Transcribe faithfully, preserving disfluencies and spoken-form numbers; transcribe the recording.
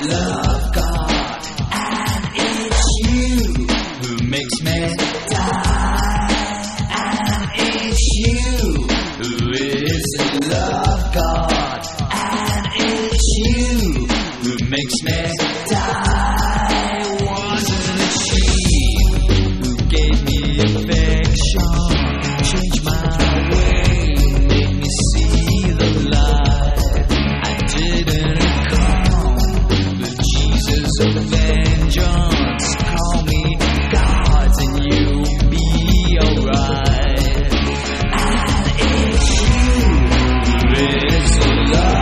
love God, and it's you who makes me die, and it's you who is the love God, and it's you who makes me die. Wasn't it she who gave me affection, changed my way, made me see the light? I didn't come with Jesus of vengeance. Call me God and you'll be alright. And it's you who is the love.